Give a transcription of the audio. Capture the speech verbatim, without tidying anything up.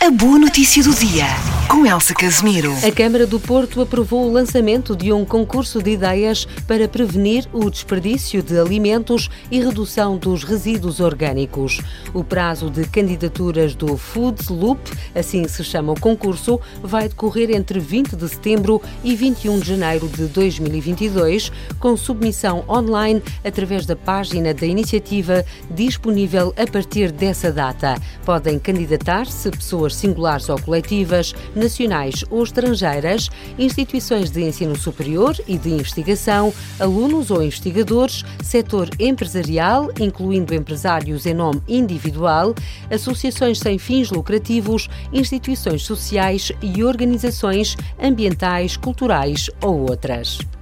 A boa notícia do dia, com Elsa Casimiro. A Câmara do Porto aprovou o lançamento de um concurso de ideias para prevenir o desperdício de alimentos e redução dos resíduos orgânicos. O prazo de candidaturas do Food Loop, assim se chama o concurso, vai decorrer entre vinte de setembro e vinte e um de janeiro de dois mil e vinte e dois, com submissão online através da página da iniciativa disponível a partir dessa data. Podem candidatar-se pessoas singulares ou coletivas, nacionais ou estrangeiras, instituições de ensino superior e de investigação, alunos ou investigadores, setor empresarial, incluindo empresários em nome individual, associações sem fins lucrativos, instituições sociais e organizações ambientais, culturais ou outras.